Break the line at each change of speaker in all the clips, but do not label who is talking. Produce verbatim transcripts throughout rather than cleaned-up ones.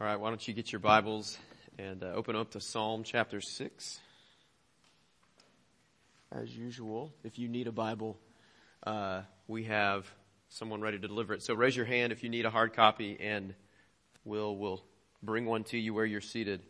All right, why don't you get your Bibles and uh, open up to Psalm chapter six. As usual, if you need a Bible, uh, we have someone ready to deliver it. So raise your hand if you need a hard copy, and we'll, we'll bring one to you where you're seated.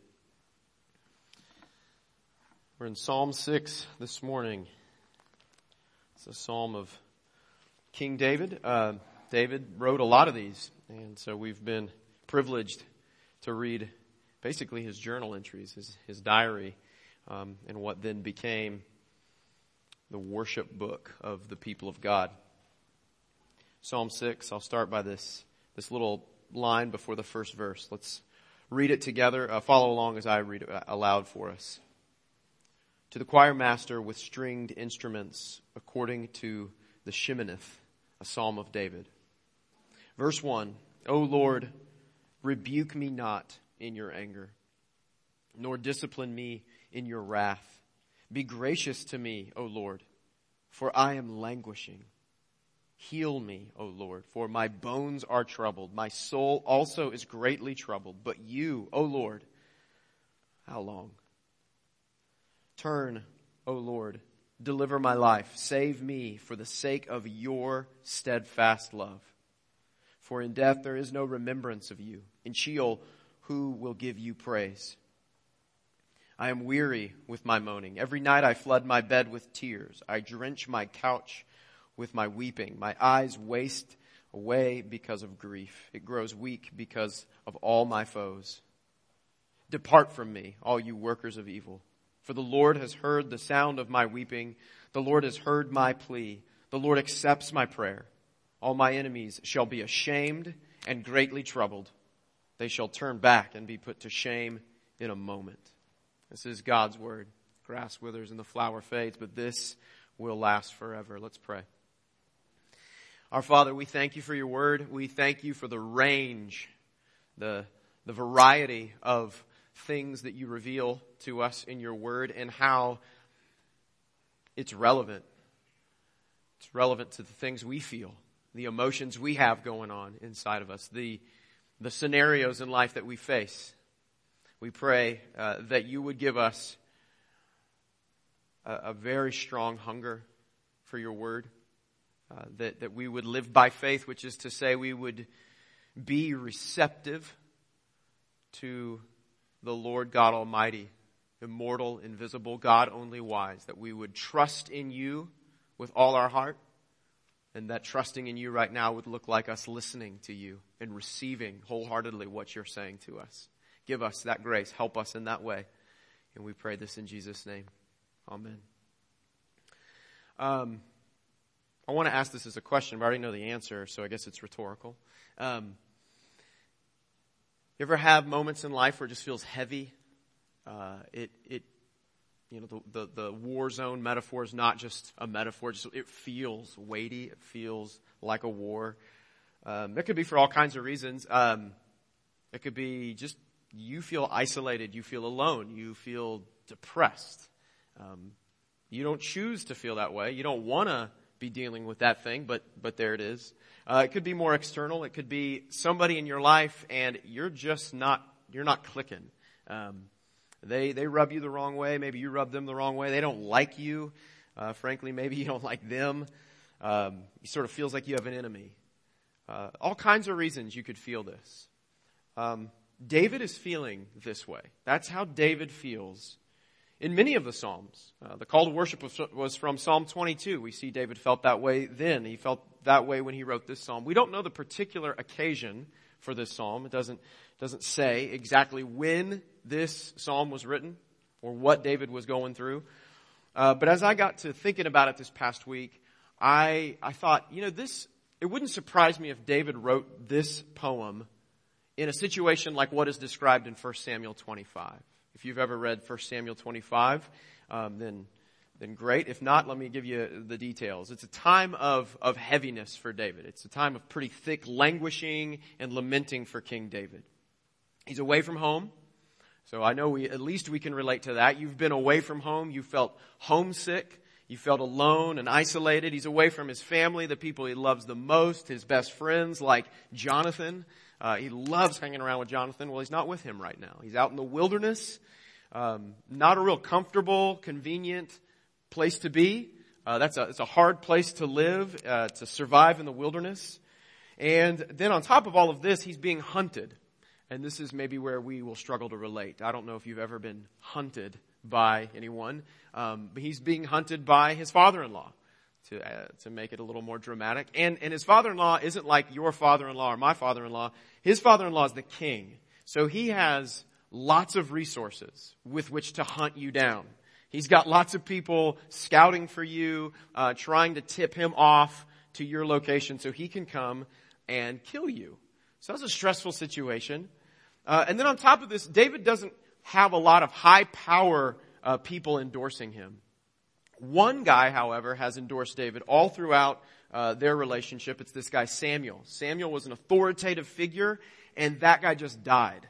We're in Psalm six this morning. It's a psalm of King David. Uh, David wrote a lot of these, and so we've been privileged to read basically his journal entries, his, his diary, um, and what then became the worship book of the people of God. Psalm six, I'll start by this, this little line before the first verse. Let's read it together. Uh, follow along as I read it aloud for us. To the choir master with stringed instruments, according to the Sheminith, a psalm of David. Verse one, O Lord, rebuke me not in your anger, nor discipline me in your wrath. Be gracious to me, O Lord, for I am languishing. Heal me, O Lord, for my bones are troubled. My soul also is greatly troubled. But you, O Lord, how long? Turn, O Lord, deliver my life. Save me for the sake of your steadfast love. For in death there is no remembrance of you. In Sheol, who will give you praise? I am weary with my moaning. Every night I flood my bed with tears. I drench my couch with my weeping. My eyes waste away because of grief. It grows weak because of all my foes. Depart from me, all you workers of evil. For the Lord has heard the sound of my weeping. The Lord has heard my plea. The Lord accepts my prayer. All my enemies shall be ashamed and greatly troubled. They shall turn back and be put to shame in a moment. This is God's word. Grass withers and the flower fades, but this will last forever. Let's pray. Our Father, we thank you for your word. We thank you for the range, the, the variety of things that you reveal to us in your word and how it's relevant. It's relevant to the things we feel, the emotions we have going on inside of us, the the scenarios in life that we face. We pray uh, that you would give us a, a very strong hunger for your word, uh, that, that we would live by faith, which is to say we would be receptive to the Lord God Almighty, immortal, invisible, God only wise, that we would trust in you with all our heart, and that trusting in you right now would look like us listening to you and receiving wholeheartedly what you're saying to us. Give us that grace. Help us in that way. And we pray this in Jesus' name. Amen. Um, I want to ask this as a question, but I already know the answer, so I guess it's rhetorical. Um, you ever have moments in life where it just feels heavy? Uh, it, it, you know, the, the, the war zone metaphor is not just a metaphor. Just, it feels weighty. It feels like a war. Um, that could be for all kinds of reasons. Um, it could be just you feel isolated. You feel alone. You feel depressed. Um, you don't choose to feel that way. You don't want to be dealing with that thing, but but there it is. Uh, it could be more external. It could be somebody in your life, and you're just not you're not clicking. Um, They they rub you the wrong way. Maybe you rub them the wrong way. They don't like you. Uh, frankly, maybe you don't like them. Um, it sort of feels like you have an enemy. Uh, all kinds of reasons you could feel this. Um, David is feeling this way. That's how David feels in many of the Psalms. Uh, the call to worship was, was from Psalm twenty-two. We see David felt that way then. He felt that way when he wrote this psalm. We don't know the particular occasion for this psalm. It doesn't doesn't say exactly when this psalm was written or what David was going through. Uh, but as I got to thinking about it this past week, I I thought, you know, this it wouldn't surprise me if David wrote this poem in a situation like what is described in First Samuel twenty-five. If you've ever read First Samuel twenty-five, um, then then great. If not, let me give you the details. It's a time of, of heaviness for David. It's a time of pretty thick languishing and lamenting for King David. He's away from home. So I know we at least we can relate to that. You've been away from home. You felt homesick. He felt alone and isolated. He's away from his family, the people he loves the most, his best friends like Jonathan. Uh, he loves hanging around with Jonathan. Well, he's not with him right now. He's out in the wilderness. Um, not a real comfortable, convenient place to be. Uh, that's a, it's a hard place to live, uh, to survive in the wilderness. And then on top of all of this, he's being hunted. And this is maybe where we will struggle to relate. I don't know if you've ever been hunted by anyone. Um, but he's being hunted by his father-in-law, to uh, to make it a little more dramatic. And, and his father-in-law isn't like your father-in-law or my father-in-law. His father-in-law is the king. So he has lots of resources with which to hunt you down. He's got lots of people scouting for you, uh, trying to tip him off to your location so he can come and kill you. So that's a stressful situation. Uh, and then on top of this, David doesn't have a lot of high power uh, people endorsing him. One guy, however, has endorsed David all throughout uh, their relationship. It's this guy Samuel. Samuel was an authoritative figure, and that guy just died.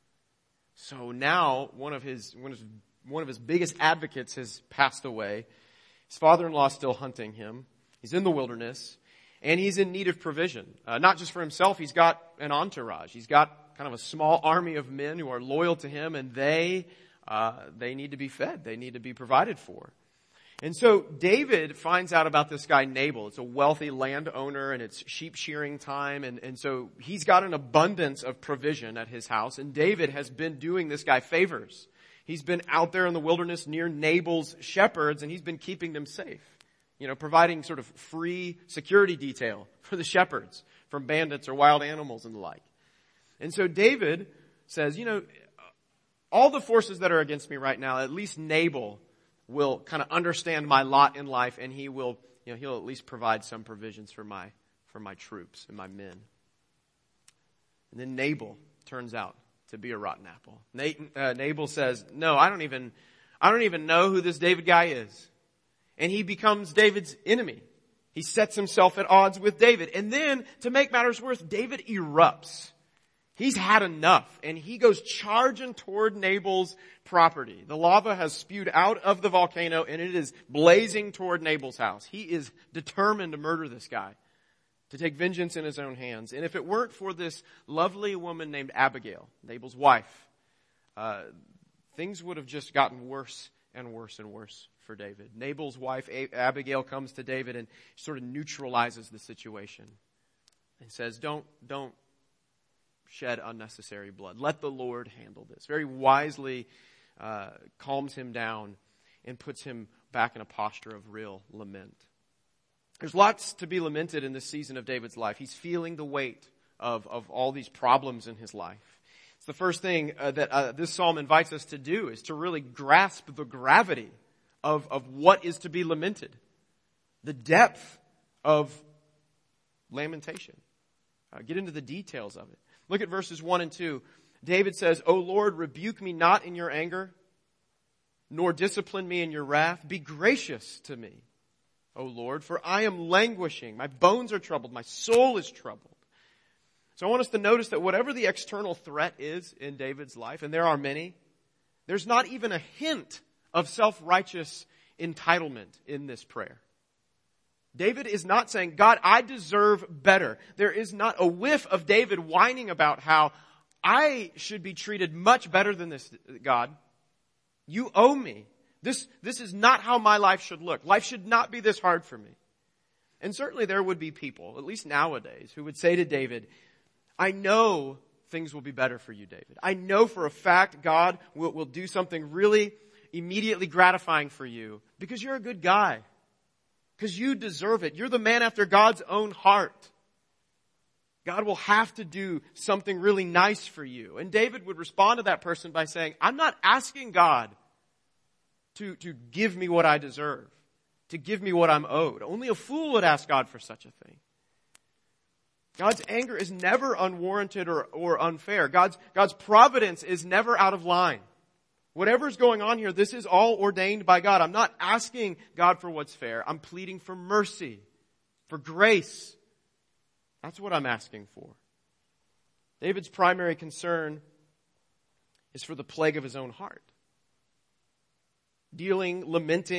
So now one of his one of his, one of his biggest advocates has passed away. His father-in-law is still hunting him. He's in the wilderness, and he's in need of provision. Uh, not just for himself, he's got an entourage. He's got kind of a small army of men who are loyal to him, and they uh, they need to be fed. They need to be provided for. And so David finds out about this guy Nabal. It's a wealthy landowner, and it's sheep shearing time, and, and so he's got an abundance of provision at his house, and David has been doing this guy favors. He's been out there in the wilderness near Nabal's shepherds, and he's been keeping them safe. You know, providing sort of free security detail for the shepherds from bandits or wild animals and the like. And so David says, you know, all the forces that are against me right now, at least Nabal will kind of understand my lot in life, and he will, you know, he'll at least provide some provisions for my, for my troops and my men. And then Nabal turns out to be a rotten apple. Uh, Nabal says, no, I don't even, I don't even know who this David guy is. And he becomes David's enemy. He sets himself at odds with David. And then, to make matters worse, David erupts. He's had enough, and he goes charging toward Nabal's property. The lava has spewed out of the volcano, and it is blazing toward Nabal's house. He is determined to murder this guy, to take vengeance in his own hands. And if it weren't for this lovely woman named Abigail, Nabal's wife, uh, things would have just gotten worse and worse and worse for David. Nabal's wife, Abigail, comes to David and sort of neutralizes the situation and says, don't, don't, shed unnecessary blood. Let the Lord handle this. Very wisely uh, calms him down and puts him back in a posture of real lament. There's lots to be lamented in this season of David's life. He's feeling the weight of, of all these problems in his life. It's the first thing uh, that uh, this psalm invites us to do, is to really grasp the gravity of, of what is to be lamented. The depth of lamentation. Uh, get into the details of it. Look at verses one and two. David says, O Lord, rebuke me not in your anger, nor discipline me in your wrath. Be gracious to me, O Lord, for I am languishing. My bones are troubled. My soul is troubled. So I want us to notice that whatever the external threat is in David's life, and there are many, there's not even a hint of self-righteous entitlement in this prayer. David is not saying, God, I deserve better. There is not a whiff of David whining about how I should be treated much better than this, God. You owe me. This, this is not how my life should look. Life should not be this hard for me. And certainly there would be people, at least nowadays, who would say to David, I know things will be better for you, David. I know for a fact God will, will do something really immediately gratifying for you because you're a good guy. Because you deserve it. You're the man after God's own heart. God will have to do something really nice for you. And David would respond to that person by saying, I'm not asking God to, to give me what I deserve, to give me what I'm owed. Only a fool would ask God for such a thing. God's anger is never unwarranted or, or unfair. God's, God's providence is never out of line. Whatever's going on here, this is all ordained by God. I'm not asking God for what's fair. I'm pleading for mercy, for grace. That's what I'm asking for. David's primary concern is for the plague of his own heart. Dealing, lamenting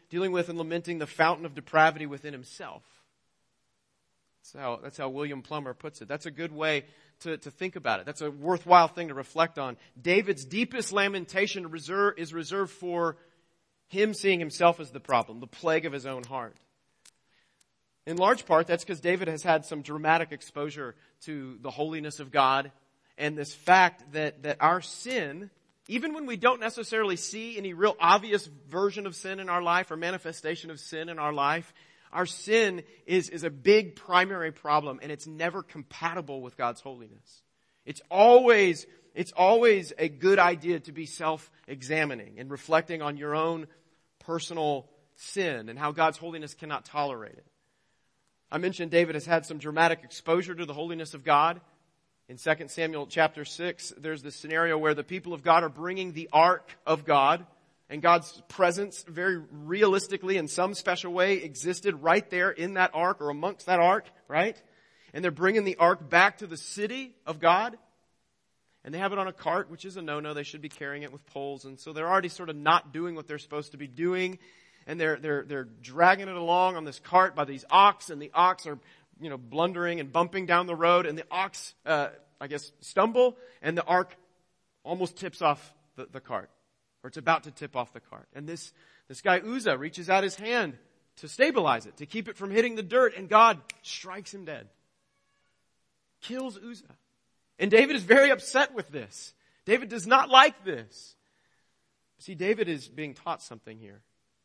dealing with and lamenting the fountain of depravity within himself. That's how, that's how William Plummer puts it. That's a good way to, to think about it. That's a worthwhile thing to reflect on. David's deepest lamentation reserve, is reserved for him seeing himself as the problem, the plague of his own heart. In large part, that's because David has had some dramatic exposure to the holiness of God and this fact that, that our sin, even when we don't necessarily see any real obvious version of sin in our life or manifestation of sin in our life, our sin is, is a big primary problem, and it's never compatible with God's holiness. It's always, it's always a good idea to be self-examining and reflecting on your own personal sin and how God's holiness cannot tolerate it. I mentioned David has had some dramatic exposure to the holiness of God. In Second Samuel chapter six, there's this scenario where the people of God are bringing the ark of God, and God's presence very realistically in some special way existed right there in that ark or amongst that ark, right? And they're bringing the ark back to the city of God, and they have it on a cart, which is a no-no. They should be carrying it with poles, and so they're already sort of not doing what they're supposed to be doing. And they're, they're, they're dragging it along on this cart by these ox, and the ox are, you know, blundering and bumping down the road, and the ox, uh, I guess, stumble, and the ark almost tips off the, the cart, or it's about to tip off the cart. And this, this guy Uzzah reaches out his hand to stabilize it, to keep it from hitting the dirt, and God strikes him dead. Kills Uzzah. And David is very upset with this. David does not like this. See, David is being taught something here.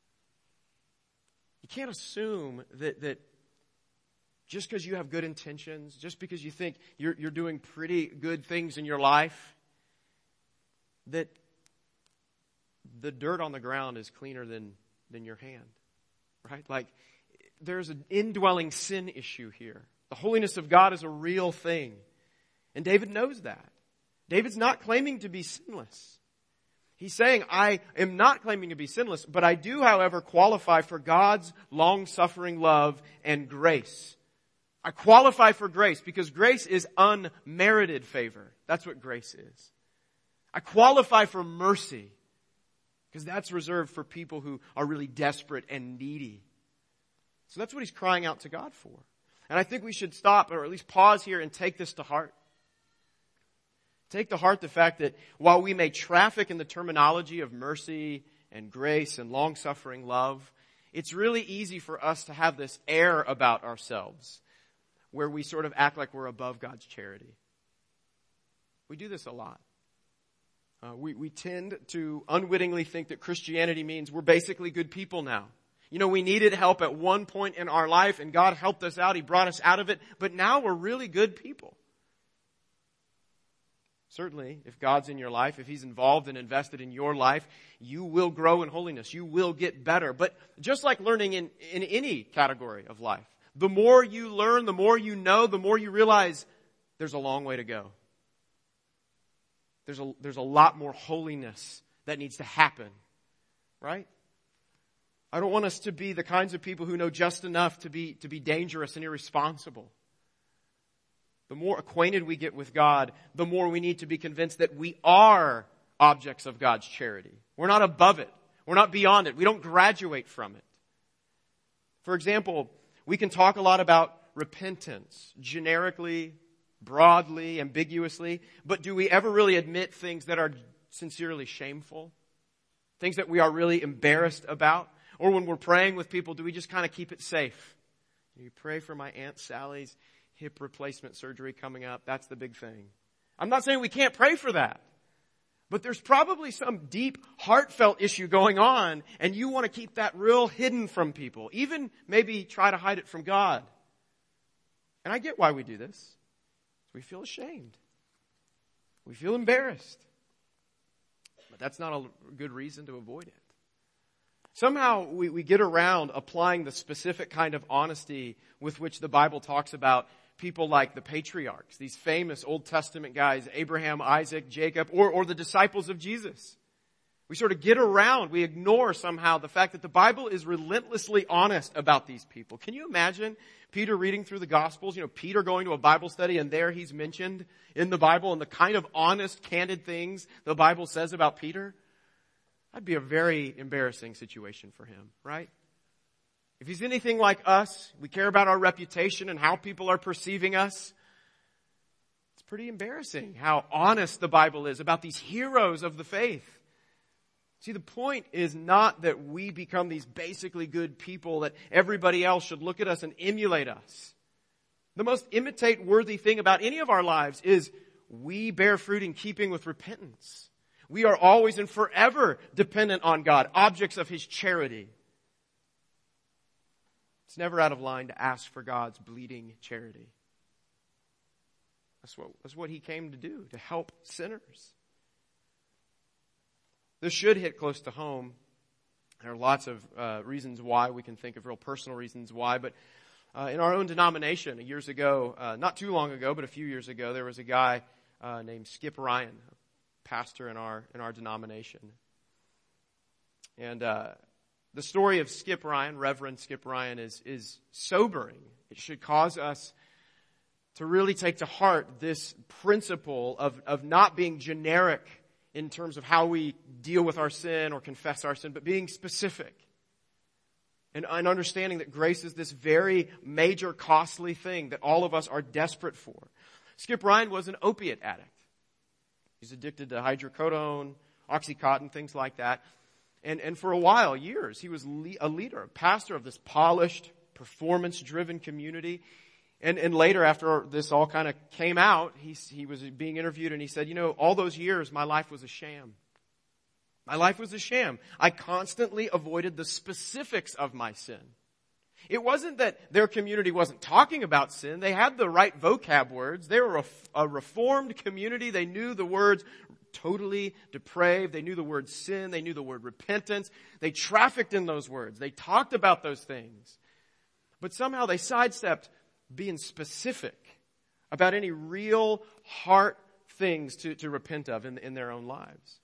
You can't assume that, that just because you have good intentions, just because you think you're, you're doing pretty good things in your life, that the dirt on the ground is cleaner than, than your hand, right? Like, there's an indwelling sin issue here. The holiness of God is a real thing. And David knows that. David's not claiming to be sinless. He's saying, I am not claiming to be sinless, but I do, however, qualify for God's long-suffering love and grace. I qualify for grace because grace is unmerited favor. That's what grace is. I qualify for mercy because that's reserved for people who are really desperate and needy. So that's what he's crying out to God for. And I think we should stop, or at least pause here and take this to heart. Take to heart the fact that while we may traffic in the terminology of mercy and grace and long-suffering love, it's really easy for us to have this air about ourselves where we sort of act like we're above God's charity. We do this a lot. Uh, we, we tend to unwittingly think that Christianity means we're basically good people now. You know, we needed help at one point in our life, and God helped us out. He brought us out of it, but now we're really good people. Certainly, if God's in your life, if He's involved and invested in your life, you will grow in holiness. You will get better. But just like learning in, in any category of life, the more you learn, the more you know, the more you realize there's a long way to go. There's a, there's a lot more holiness that needs to happen, right? I don't want us to be the kinds of people who know just enough to be, to be dangerous and irresponsible. The more acquainted we get with God, the more we need to be convinced that we are objects of God's charity. We're not above it. We're not beyond it. We don't graduate from it. For example, we can talk a lot about repentance, generically, broadly, ambiguously, but do we ever really admit things that are sincerely shameful? Things that we are really embarrassed about? Or when we're praying with people, do we just kind of keep it safe? You pray for my Aunt Sally's hip replacement surgery coming up. That's the big thing. I'm not saying we can't pray for that. But there's probably some deep, heartfelt issue going on, and you want to keep that real hidden from people. Even maybe try to hide it from God. And I get why we do this. We feel ashamed. We feel embarrassed. But that's not a good reason to avoid it. Somehow we, we get around applying the specific kind of honesty with which the Bible talks about people like the patriarchs, these famous Old Testament guys, Abraham, Isaac, Jacob, or, or the disciples of Jesus. We sort of get around, we ignore somehow the fact that the Bible is relentlessly honest about these people. Can you imagine Peter reading through the Gospels, you know, Peter going to a Bible study, and there he's mentioned in the Bible and the kind of honest, candid things the Bible says about Peter? That'd be a very embarrassing situation for him, right? If he's anything like us, we care about our reputation and how people are perceiving us. It's pretty embarrassing how honest the Bible is about these heroes of the faith. See, the point is not that we become these basically good people, that everybody else should look at us and emulate us. The most imitate-worthy thing about any of our lives is we bear fruit in keeping with repentance. We are always and forever dependent on God, objects of His charity. It's never out of line to ask for God's bleeding charity. That's what, that's what He came to do, to help sinners. This should hit close to home. There are lots of uh, reasons why. We can think of real personal reasons why. But uh, in our own denomination, years ago, uh, not too long ago, but a few years ago, there was a guy uh, named Skip Ryan, a pastor in our in our denomination. And uh, the story of Skip Ryan, Reverend Skip Ryan, is is sobering. It should cause us to really take to heart this principle of of not being generic in terms of how we deal with our sin or confess our sin, but being specific. And, and understanding that grace is this very major, costly thing that all of us are desperate for. Skip Ryan was an opiate addict. He's addicted to hydrocodone, Oxycontin, things like that. And, and for a while, years, he was le- a leader, a pastor of this polished, performance-driven community. And, and later, after this all kind of came out, he, he was being interviewed and he said, you know, all those years, my life was a sham. My life was a sham. I constantly avoided the specifics of my sin. It wasn't that their community wasn't talking about sin. They had the right vocab words. They were a, a reformed community. They knew the words totally depraved. They knew the word sin. They knew the word repentance. They trafficked in those words. They talked about those things. But somehow they sidestepped being specific about any real heart things to, to repent of in, in their own lives.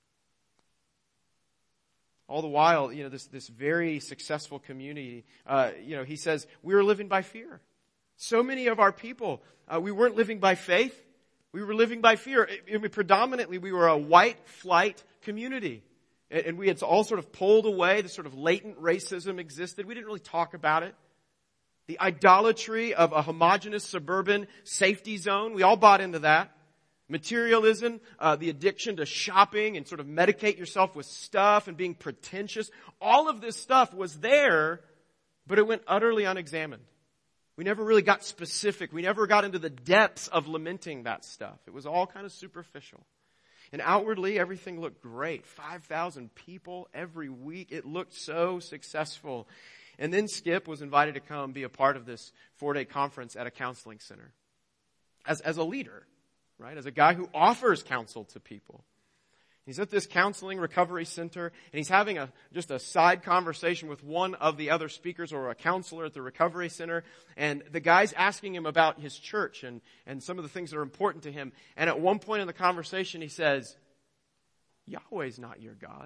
All the while, you know, this, this very successful community, uh, you know, he says, we were living by fear. So many of our people, uh, we weren't living by faith. We were living by fear. I mean, predominantly, we were a white flight community. And, and we had all sort of pulled away. This sort of latent racism existed. We didn't really talk about it. The idolatry of a homogeneous suburban safety zone, we all bought into that. Materialism, uh, the addiction to shopping and sort of medicate yourself with stuff and being pretentious. All of this stuff was there, but it went utterly unexamined. We never really got specific. We never got into the depths of lamenting that stuff. It was all kind of superficial. And outwardly, everything looked great. five thousand people every week. It looked so successful. And then Skip was invited to come be a part of this four-day conference at a counseling center. As, as a leader, right? As a guy who offers counsel to people. He's at this counseling recovery center, and he's having a just a side conversation with one of the other speakers or a counselor at the recovery center. And the guy's asking him about his church and, and some of the things that are important to him. And at one point in the conversation, he says, Yahweh's not your God.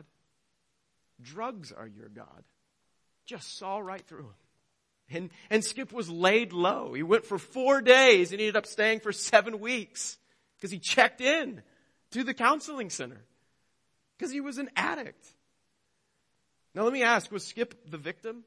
Drugs are your God. Just saw right through him. And, and Skip was laid low. He went for four days and he ended up staying for seven weeks because he checked in to the counseling center because he was an addict. Now let me ask, was Skip the victim?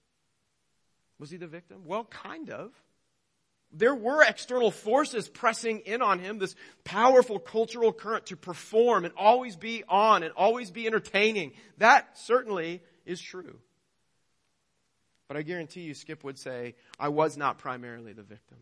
Was he the victim? Well, kind of. There were external forces pressing in on him, this powerful cultural current to perform and always be on and always be entertaining. That certainly is true. But I guarantee you, Skip would say, I was not primarily the victim.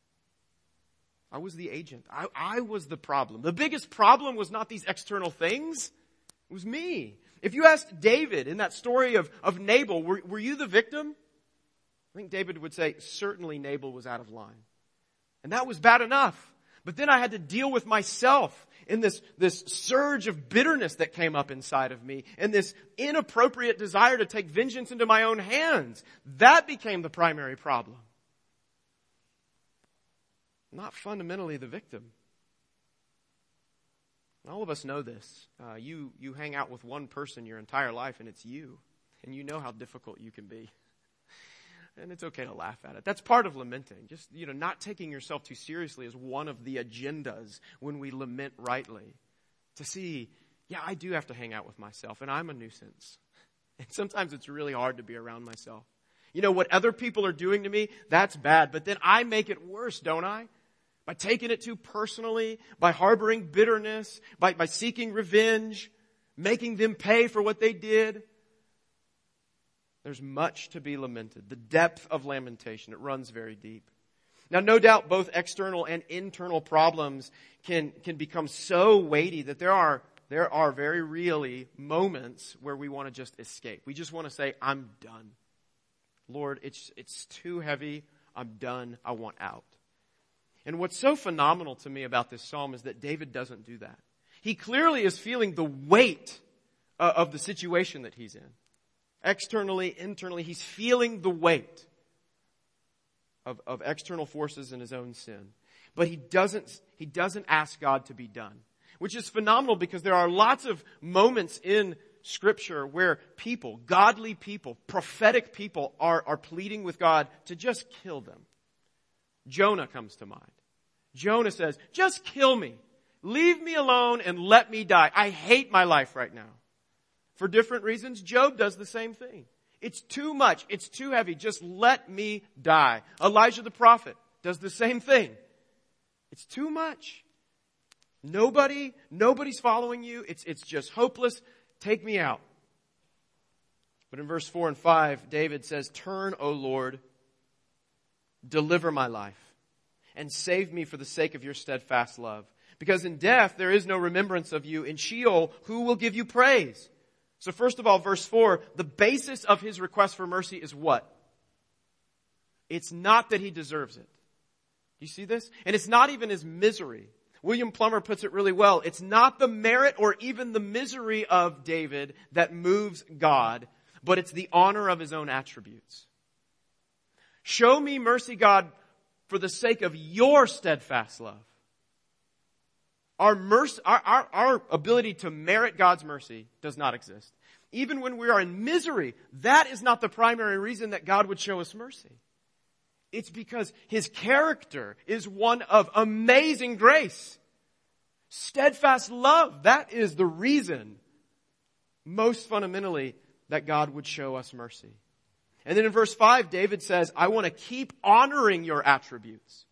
I was the agent. I, I was the problem. The biggest problem was not these external things. It was me. If you asked David in that story of, of Nabal, were, were you the victim? I think David would say, certainly Nabal was out of line. And that was bad enough. But then I had to deal with myself in this, this surge of bitterness that came up inside of me and this inappropriate desire to take vengeance into my own hands. That became the primary problem. Not fundamentally the victim. All of us know this. Uh, you, you hang out with one person your entire life and it's you. And you know how difficult you can be. And it's okay to laugh at it. That's part of lamenting. Just, you know, not taking yourself too seriously is one of the agendas when we lament rightly. To see Yeah, I do have to hang out with myself, and I'm a nuisance. And sometimes it's really hard to be around myself. You know, what other people are doing to me, that's bad. But then I make it worse, don't I? By taking it too personally, by harboring bitterness, by, by seeking revenge, making them pay for what they did. There's much to be lamented. The depth of lamentation, it runs very deep. Now, no doubt both external and internal problems can, can become so weighty that there are, there are very really moments where we want to just escape. We just want to say, I'm done. Lord, it's, it's too heavy. I'm done. I want out. And what's so phenomenal to me about this psalm is that David doesn't do that. He clearly is feeling the weight uh, of the situation that he's in. Externally, internally, he's feeling the weight of, of external forces and his own sin. But he doesn't, he doesn't ask God to be done, which is phenomenal because there are lots of moments in Scripture where people, godly people, prophetic people are, are pleading with God to just kill them. Jonah comes to mind. Jonah says, just kill me. Leave me alone and let me die. I hate my life right now. For different reasons, Job does the same thing. It's too much. It's too heavy. Just let me die. Elijah the prophet does the same thing. It's too much. Nobody, nobody's following you. It's, it's just hopeless. Take me out. But in verse four and five, David says, turn, O Lord, deliver my life, and save me for the sake of your steadfast love. Because in death there is no remembrance of you. In Sheol, who will give you praise? So first of all, verse four, the basis of his request for mercy is what? It's not that he deserves it. Do you see this? And it's not even his misery. William Plummer puts it really well. It's not the merit or even the misery of David that moves God, but it's the honor of his own attributes. Show me mercy, God, for the sake of your steadfast love. Our, mercy, our, our, our ability to merit God's mercy does not exist. Even when we are in misery, that is not the primary reason that God would show us mercy. It's because his character is one of amazing grace. Steadfast love, that is the reason, most fundamentally, that God would show us mercy. And then in verse five, David says, I want to keep honoring your attributes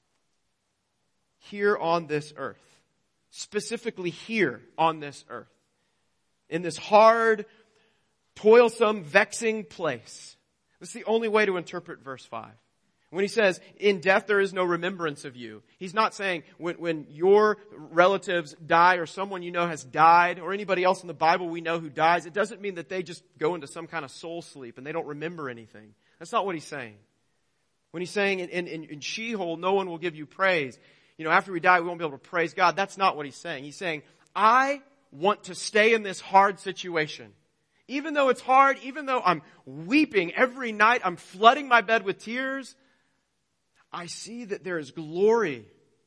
here on this earth. Specifically here on this earth. In this hard, toilsome, vexing place. That's the only way to interpret verse five. When he says, in death there is no remembrance of you. He's not saying when, when your relatives die or someone you know has died or anybody else in the Bible we know who dies, it doesn't mean that they just go into some kind of soul sleep and they don't remember anything. That's not what he's saying. When he's saying in, in, in Sheol, no one will give you praise. You know, after we die, we won't be able to praise God. That's not what he's saying. He's saying, I want to stay in this hard situation. Even though it's hard, even though I'm weeping every night, I'm flooding my bed with tears, I see that there is glory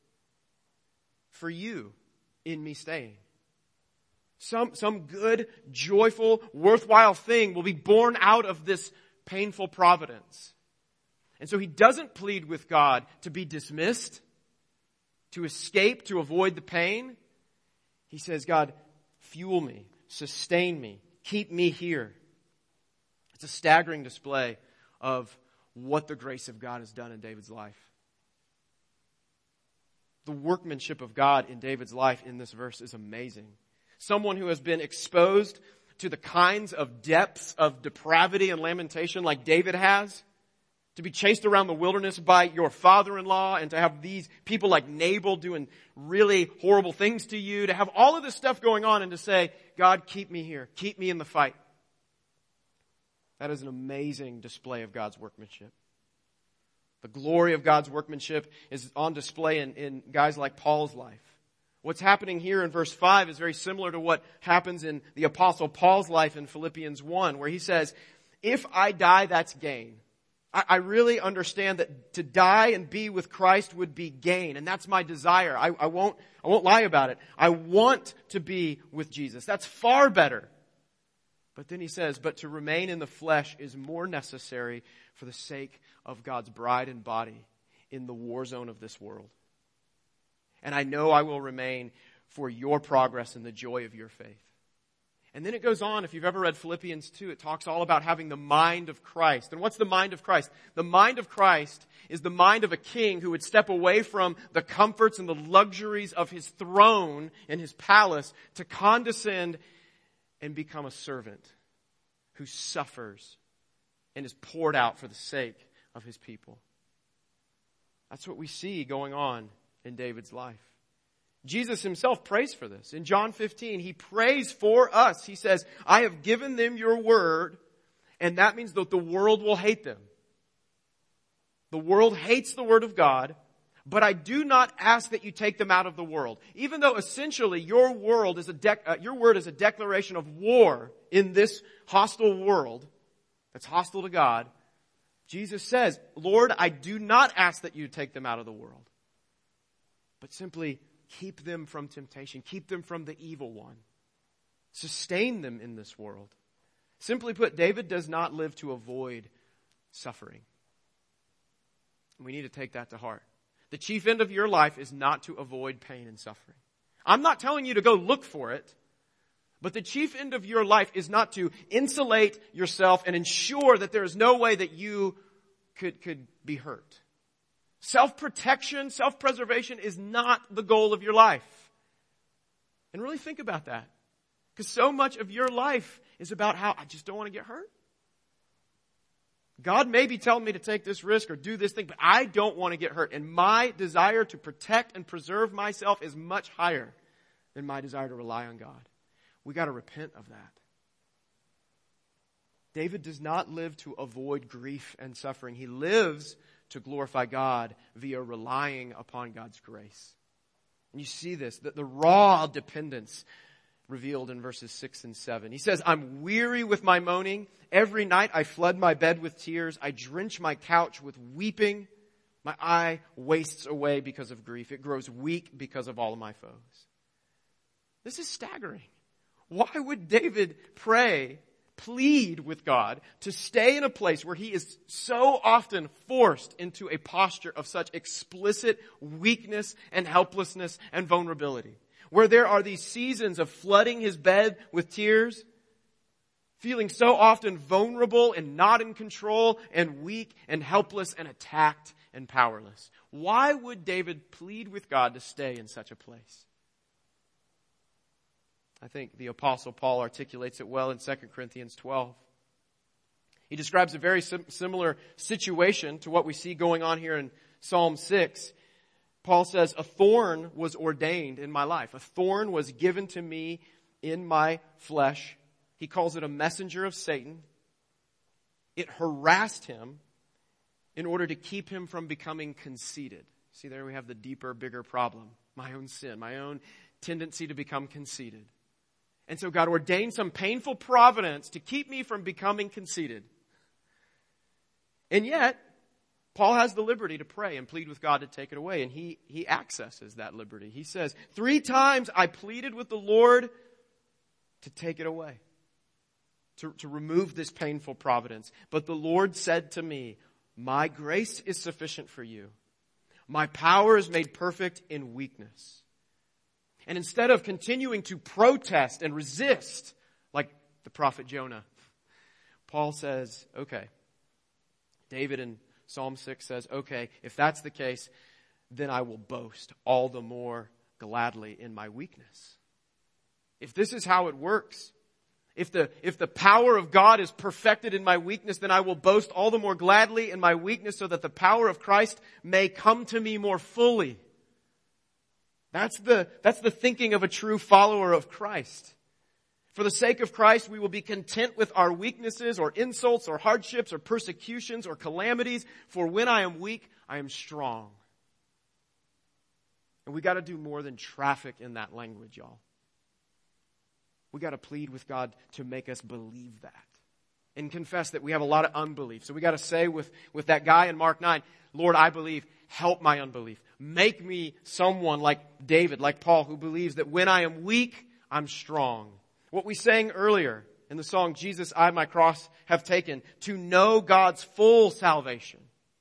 for you in me staying. Some, some good, joyful, worthwhile thing will be born out of this painful providence. And so he doesn't plead with God to be dismissed, to escape, to avoid the pain. He says, God, fuel me, sustain me, keep me here. It's a staggering display of what the grace of God has done in David's life. The workmanship of God in David's life in this verse is amazing. Someone who has been exposed to the kinds of depths of depravity and lamentation like David has, to be chased around the wilderness by your father-in-law and to have these people like Nabal doing really horrible things to you, to have all of this stuff going on and to say, God, keep me here. Keep me in the fight. That is an amazing display of God's workmanship. The glory of God's workmanship is on display in, in guys like Paul's life. What's happening here in verse five is very similar to what happens in the Apostle Paul's life in Philippians one, where he says, if I die, that's gain. I, I really understand that to die and be with Christ would be gain, and that's my desire. I, I won't, I won't lie about it. I want to be with Jesus. That's far better. But then he says, but to remain in the flesh is more necessary for the sake of God's bride and body in the war zone of this world. And I know I will remain for your progress and the joy of your faith. And then it goes on, if you've ever read Philippians two, it talks all about having the mind of Christ. And what's the mind of Christ? The mind of Christ is the mind of a king who would step away from the comforts and the luxuries of his throne and his palace to condescend and become a servant who suffers and is poured out for the sake of his people. That's what we see going on in David's life. Jesus himself prays for this. In John fifteen, he prays for us. He says, I have given them your word, and that means that the world will hate them. The world hates the word of God, but I do not ask that you take them out of the world. Even though essentially your world is a dec- uh, your word is a declaration of war in this hostile world that's hostile to God, Jesus says, Lord, I do not ask that you take them out of the world, but simply keep them from temptation. Keep them from the evil one. Sustain them in this world. Simply put, David does not live to avoid suffering. We need to take that to heart. The chief end of your life is not to avoid pain and suffering. I'm not telling you to go look for it, but the chief end of your life is not to insulate yourself and ensure that there is no way that you could, could be hurt. Self-protection, self-preservation is not the goal of your life. And really think about that. Because so much of your life is about how I just don't want to get hurt. God may be telling me to take this risk or do this thing, but I don't want to get hurt. And my desire to protect and preserve myself is much higher than my desire to rely on God. We got to repent of that. David does not live to avoid grief and suffering. He lives to glorify God via relying upon God's grace. And you see this, the, the raw dependence revealed in verses six and seven. He says, I'm weary with my moaning. Every night I flood my bed with tears. I drench my couch with weeping. My eye wastes away because of grief. It grows weak because of all of my foes. This is staggering. Why would David pray, plead with God to stay in a place where he is so often forced into a posture of such explicit weakness and helplessness and vulnerability? Where there are these seasons of flooding his bed with tears, feeling so often vulnerable and not in control and weak and helpless and attacked and powerless. Why would David plead with God to stay in such a place? I think the Apostle Paul articulates it well in Second Corinthians twelve. He describes a very sim- similar situation to what we see going on here in Psalm six. Paul says, a thorn was ordained in my life. A thorn was given to me in my flesh. He calls it a messenger of Satan. It harassed him in order to keep him from becoming conceited. See, there we have the deeper, bigger problem. My own sin, my own tendency to become conceited. And so God ordained some painful providence to keep me from becoming conceited. And yet, Paul has the liberty to pray and plead with God to take it away. And he, he accesses that liberty. He says, three times I pleaded with the Lord to take it away. To, to remove this painful providence. But the Lord said to me, my grace is sufficient for you. My power is made perfect in weakness. And instead of continuing to protest and resist, like the prophet Jonah, Paul says, okay. David in Psalm six says, okay, if that's the case, then I will boast all the more gladly in my weakness. If this is how it works, if the, if the power of God is perfected in my weakness, then I will boast all the more gladly in my weakness so that the power of Christ may come to me more fully. That's the, that's the thinking of a true follower of Christ. For the sake of Christ, we will be content with our weaknesses or insults or hardships or persecutions or calamities. For when I am weak, I am strong. And we got to do more than traffic in that language, y'all. We got to plead with God to make us believe that. And confess that we have a lot of unbelief. So we got to say with, with that guy in Mark nine, Lord, I believe, help my unbelief. Make me someone like David, like Paul, who believes that when I am weak, I'm strong. What we sang earlier in the song, Jesus, I my cross have taken, to know God's full salvation.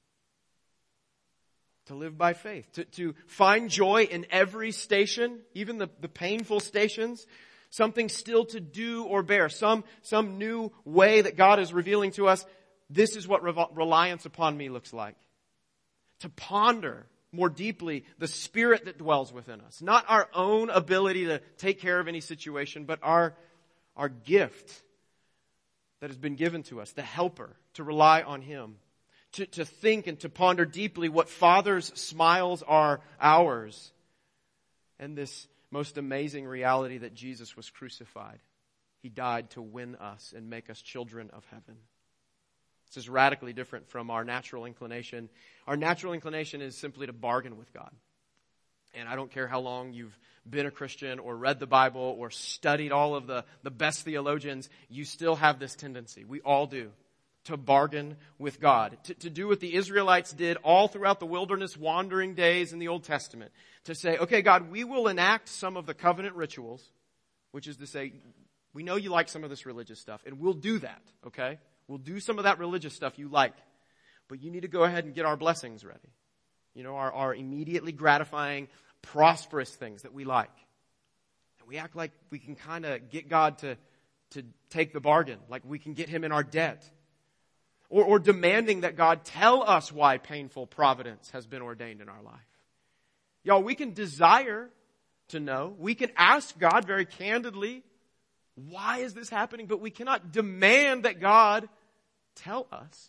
To live by faith. To, to find joy in every station, even the, the painful stations. Something still to do or bear. Some, some new way that God is revealing to us. This is what re- reliance upon me looks like. To ponder more deeply the Spirit that dwells within us. Not our own ability to take care of any situation, but our, our gift that has been given to us, the helper, to rely on Him. To, to think and to ponder deeply what Father's smiles are ours. And this most amazing reality that Jesus was crucified. He died to win us and make us children of heaven. This is radically different from our natural inclination. Our natural inclination is simply to bargain with God. And I don't care how long you've been a Christian or read the Bible or studied all of the, the best theologians, you still have this tendency. We all do. To bargain with God. To, to do what the Israelites did all throughout the wilderness wandering days in the Old Testament. To say, okay, God, we will enact some of the covenant rituals, which is to say, we know you like some of this religious stuff, and we'll do that, okay? We'll do some of that religious stuff you like. But you need to go ahead and get our blessings ready. You know, our, our immediately gratifying, prosperous things that we like. And we act like we can kind of get God to, to take the bargain, like we can get Him in our debt. Or, or demanding that God tell us why painful providence has been ordained in our life. Y'all, we can desire to know. We can ask God very candidly, why is this happening? But we cannot demand that God tell us.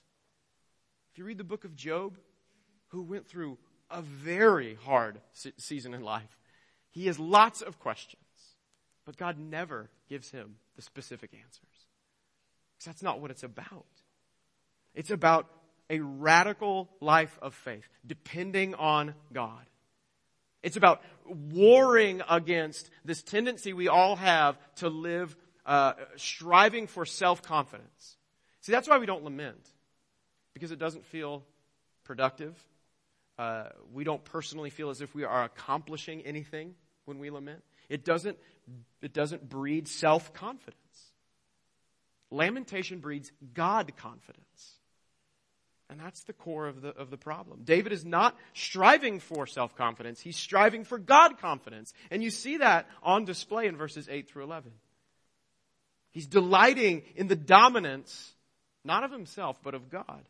If you read the book of Job, who went through a very hard se- season in life, he has lots of questions. But God never gives him the specific answers. Because that's not what it's about. It's about a radical life of faith, depending on God. It's about warring against this tendency we all have to live uh, striving for self-confidence. See, that's why we don't lament. Because it doesn't feel productive. Uh, we don't personally feel as if we are accomplishing anything when we lament. It doesn't, it doesn't breed self-confidence. Lamentation breeds God confidence. And that's the core of the, of the problem. David is not striving for self-confidence. He's striving for God confidence. And you see that on display in verses eight through eleven. He's delighting in the dominance, not of himself, but of God.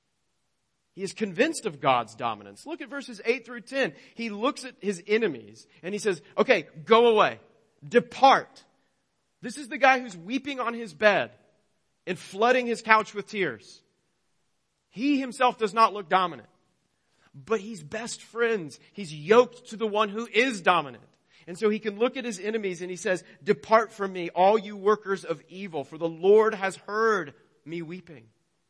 He is convinced of God's dominance. Look at verses eight through ten. He looks at his enemies and he says, okay, go away. Depart. This is the guy who's weeping on his bed and flooding his couch with tears. He himself does not look dominant. But he's best friends. He's yoked to the one who is dominant. And so he can look at his enemies and he says, depart from me, all you workers of evil, for the Lord has heard me weeping.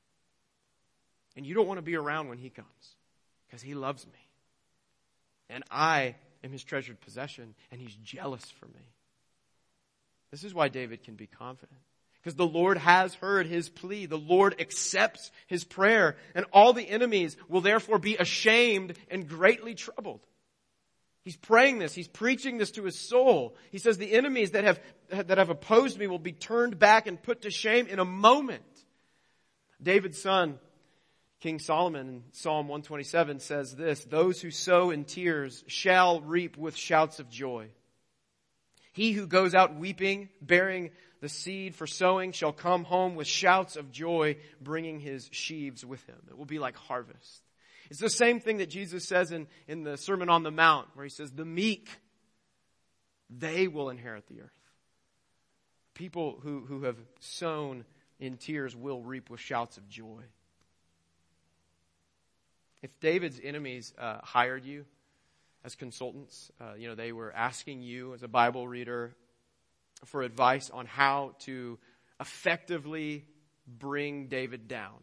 And you don't want to be around when he comes, because he loves me. And I am his treasured possession, and he's jealous for me. This is why David can be confident. Because the Lord has heard his plea. The Lord accepts his prayer. And all the enemies will therefore be ashamed and greatly troubled. He's praying this. He's preaching this to his soul. He says the enemies that have, that have opposed me will be turned back and put to shame in a moment. David's son, King Solomon, in Psalm one twenty-seven says this, those who sow in tears shall reap with shouts of joy. He who goes out weeping, bearing the seed for sowing, shall come home with shouts of joy, bringing his sheaves with him. It will be like harvest. It's the same thing that Jesus says in, in the Sermon on the Mount, where he says, the meek, they will inherit the earth. People who, who have sown in tears will reap with shouts of joy. If David's enemies uh, hired you as consultants, uh, you know, they were asking you as a Bible reader for advice on how to effectively bring David down.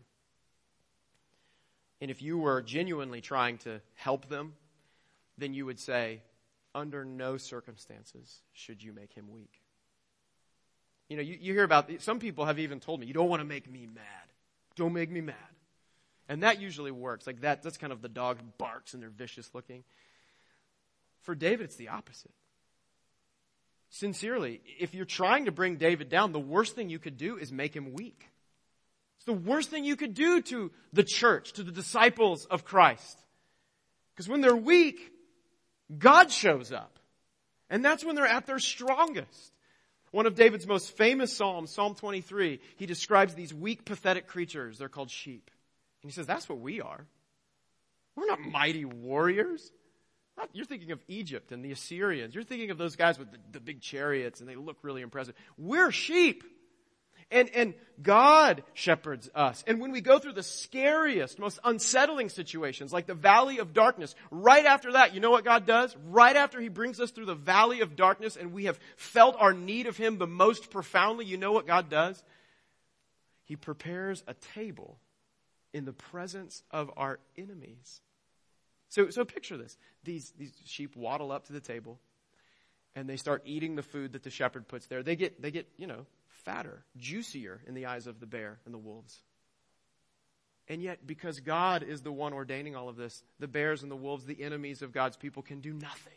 And if you were genuinely trying to help them, then you would say, under no circumstances should you make him weak. You know, you, you hear about, some people have even told me, you don't want to make me mad. Don't make me mad. And that usually works. Like that, that's kind of the dog who barks and they're vicious looking. For David, it's the opposite. Sincerely, if you're trying to bring David down, the worst thing you could do is make him weak. It's the worst thing you could do to the church, to the disciples of Christ. Because when they're weak, God shows up. And that's when they're at their strongest. One of David's most famous psalms, Psalm twenty-three, he describes these weak, pathetic creatures. They're called sheep. And he says, that's what we are. We're not mighty warriors. You're thinking of Egypt and the Assyrians. You're thinking of those guys with the, the big chariots and they look really impressive. We're sheep. And, and God shepherds us. And when we go through the scariest, most unsettling situations, like the valley of darkness, right after that, you know what God does? Right after He brings us through the valley of darkness and we have felt our need of Him the most profoundly, you know what God does? He prepares a table in the presence of our enemies. So, so picture this. These, these sheep waddle up to the table and they start eating the food that the shepherd puts there. They get, they get, you know, fatter, juicier in the eyes of the bear and the wolves. And yet, because God is the one ordaining all of this, the bears and the wolves, the enemies of God's people, can do nothing.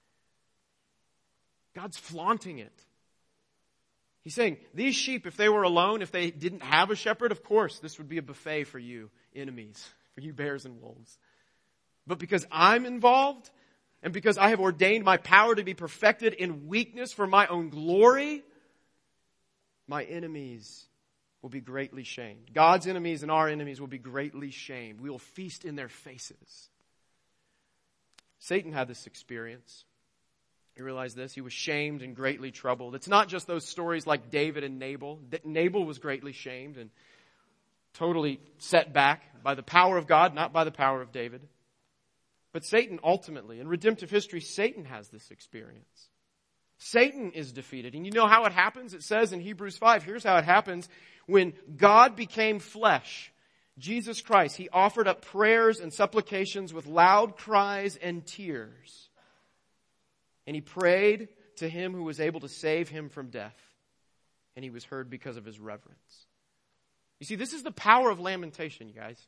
God's flaunting it. He's saying, these sheep, if they were alone, if they didn't have a shepherd, of course, this would be a buffet for you enemies, for you bears and wolves. But because I'm involved, and because I have ordained my power to be perfected in weakness for my own glory, my enemies will be greatly shamed. God's enemies and our enemies will be greatly shamed. We will feast in their faces. Satan had this experience. You realize this? He was shamed and greatly troubled. It's not just those stories like David and Nabal. Nabal was greatly shamed and totally set back by the power of God, not by the power of David. But Satan ultimately, in redemptive history, Satan has this experience. Satan is defeated. And you know how it happens? It says in Hebrews five, here's how it happens. When God became flesh, Jesus Christ, He offered up prayers and supplications with loud cries and tears. And He prayed to Him who was able to save Him from death. And He was heard because of His reverence. You see, this is the power of lamentation, you guys.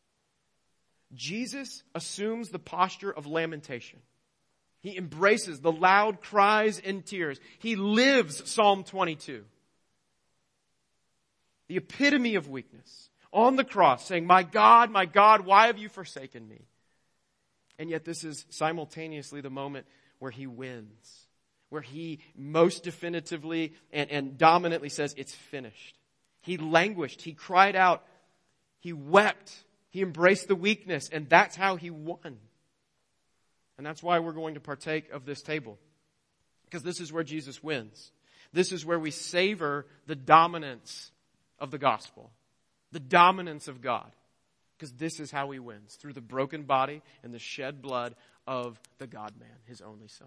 Jesus assumes the posture of lamentation. He embraces the loud cries and tears. He lives Psalm twenty-two. The epitome of weakness. On the cross saying, my God, my God, why have you forsaken me? And yet this is simultaneously the moment where He wins. Where He most definitively and, and dominantly says, it's finished. He languished. He cried out. He wept. He embraced the weakness. And that's how He won. And that's why we're going to partake of this table. Because this is where Jesus wins. This is where we savor the dominance of the gospel. The dominance of God. Because this is how He wins. Through the broken body and the shed blood of the God-man, His only Son.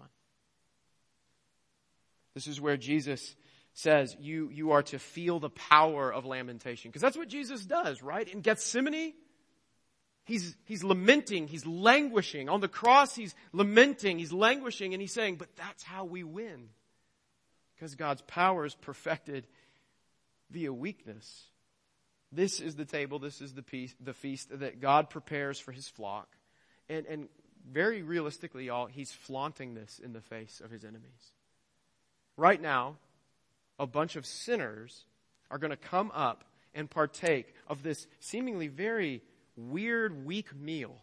This is where Jesus says you, you are to feel the power of lamentation. Because that's what Jesus does, right? In Gethsemane, He's, he's lamenting, he's languishing. On the cross, he's lamenting, he's languishing, and he's saying, but that's how we win. Because God's power is perfected via weakness. This is the table, this is the, peace, the feast that God prepares for His flock. And, and very realistically, y'all, He's flaunting this in the face of His enemies. Right now, a bunch of sinners are going to come up and partake of this seemingly very weird, weak meal.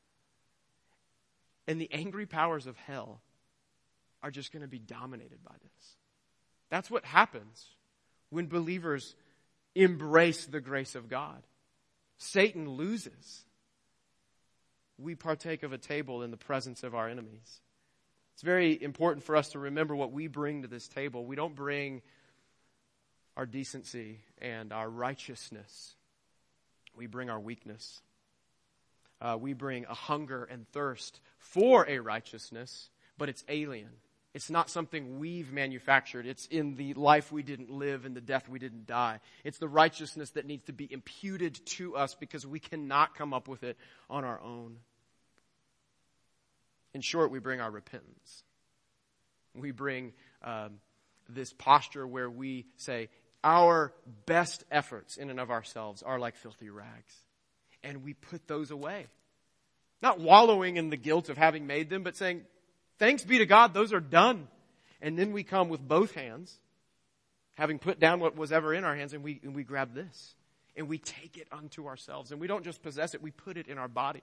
And the angry powers of hell are just going to be dominated by this. That's what happens when believers embrace the grace of God. Satan loses. We partake of a table in the presence of our enemies. It's very important for us to remember what we bring to this table. We don't bring our decency and our righteousness. We bring our weakness. Uh, we bring a hunger and thirst for a righteousness, but it's alien. It's not something we've manufactured. It's in the life we didn't live and the death we didn't die. It's the righteousness that needs to be imputed to us because we cannot come up with it on our own. In short, we bring our repentance. We bring um, this posture where we say, our best efforts in and of ourselves are like filthy rags. And we put those away. Not wallowing in the guilt of having made them, but saying, thanks be to God, those are done. And then we come with both hands, having put down what was ever in our hands, and we, and we grab this. And we take it unto ourselves. And we don't just possess it, we put it in our bodies.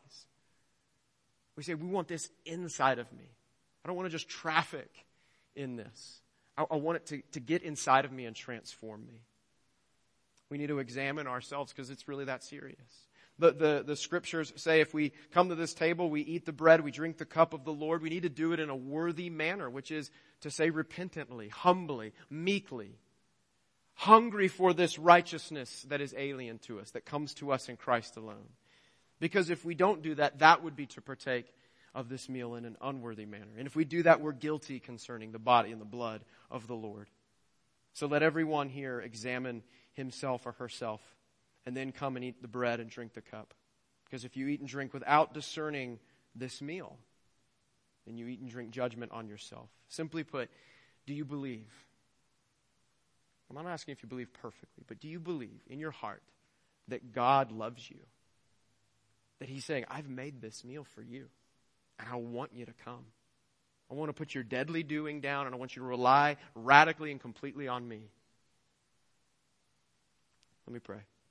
We say, we want this inside of me. I don't want to just traffic in this. I I, I want it to, to get inside of me and transform me. We need to examine ourselves because it's really that serious. The, the, the scriptures say if we come to this table, we eat the bread, we drink the cup of the Lord, we need to do it in a worthy manner, which is to say repentantly, humbly, meekly, hungry for this righteousness that is alien to us, that comes to us in Christ alone. Because if we don't do that, that would be to partake of this meal in an unworthy manner. And if we do that, we're guilty concerning the body and the blood of the Lord. So let everyone here examine himself or herself, and then come and eat the bread and drink the cup. Because if you eat and drink without discerning this meal, then you eat and drink judgment on yourself. Simply put, do you believe? I'm not asking if you believe perfectly, but do you believe in your heart that God loves you? That He's saying, I've made this meal for you, and I want you to come. I want to put your deadly doing down, and I want you to rely radically and completely on me. Let me pray.